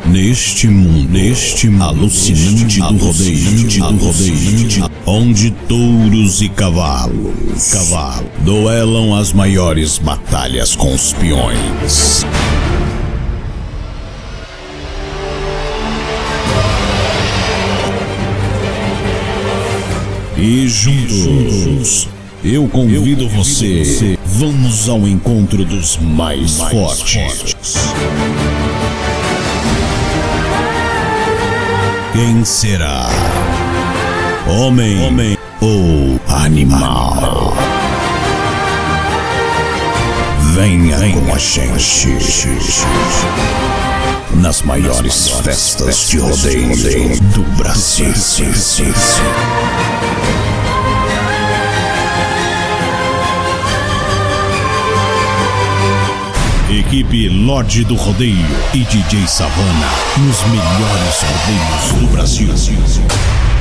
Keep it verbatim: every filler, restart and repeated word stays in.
Neste mundo, neste mundo alucinante do rodeio, do rodeio, onde touros e cavalos, cavalo, duelam as maiores batalhas com os peões. E juntos, eu convido, eu convido você, você, vamos ao encontro dos mais, mais fortes. fortes. Quem será? Homem, Homem ou animal? Venha, Venha com a gente nas maiores festas de rodeio do Brasil. Equipe Lorde do Rodeio e D J Savana nos melhores rodeios do Brasil.